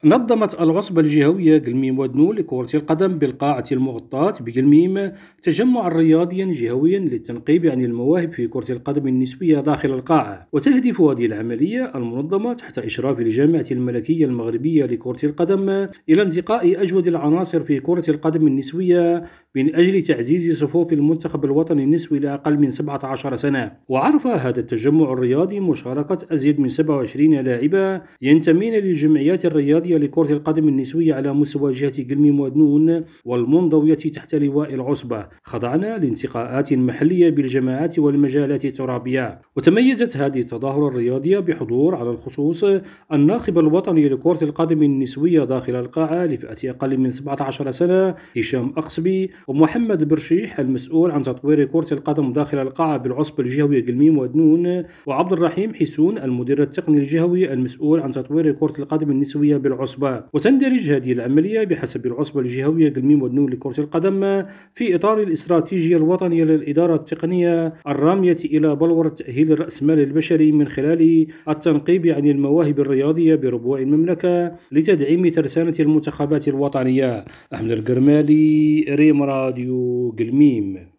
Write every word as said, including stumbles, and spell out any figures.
نظمت العصبة الجهوية قلميم ودنو لكرة القدم بالقاعة المغطاة بقلميم تجمعا رياضيا جهويا للتنقيب عن المواهب في كرة القدم النسوية داخل القاعة. وتهدف هذه العملية المنظمة تحت إشراف الجامعة الملكية المغربية لكرة القدم إلى انتقاء أجود العناصر في كرة القدم النسوية من أجل تعزيز صفوف المنتخب الوطني النسوي لأقل من سبعة عشر سنة. وعرف هذا التجمع الرياضي مشاركة أزيد من سبعة وعشرين لاعبة ينتمين للجمعيات الرياضية لكرة القدم النسوية على مستوى جهة قلميم ودنون والمنضوية تحت لواء العصبة، خضعنا لانتقاءات محلية بالجماعات والمجالات الترابية. وتميزت هذه التظاهرة الرياضية بحضور على الخصوص الناخب الوطني لكرة القدم النسوية داخل القاعة لفئة أقل من سبعة عشر سنة هشام أقصبي، ومحمد برشيح المسؤول عن تطوير كرة القدم داخل القاعة بالعصبة الجهوي قلميم ودنون، وعبد الرحيم حسون المدير التقني الجهوي المسؤول عن تطوير كرة القدم النسوية بالعصبة. وتندرج هذه العملية بحسب العصبة الجهوية قلميم ودنون لكرة القدم في إطار الاستراتيجية الوطنية للإدارة التقنية الرامية إلى بلورة تأهيل الرأسمال البشري من خلال التنقيب عن المواهب الرياضية بربوع المملكة لتدعيم ترسانة المنتخبات الوطنية. أحمد القرمالي، ريم راديو قلميم.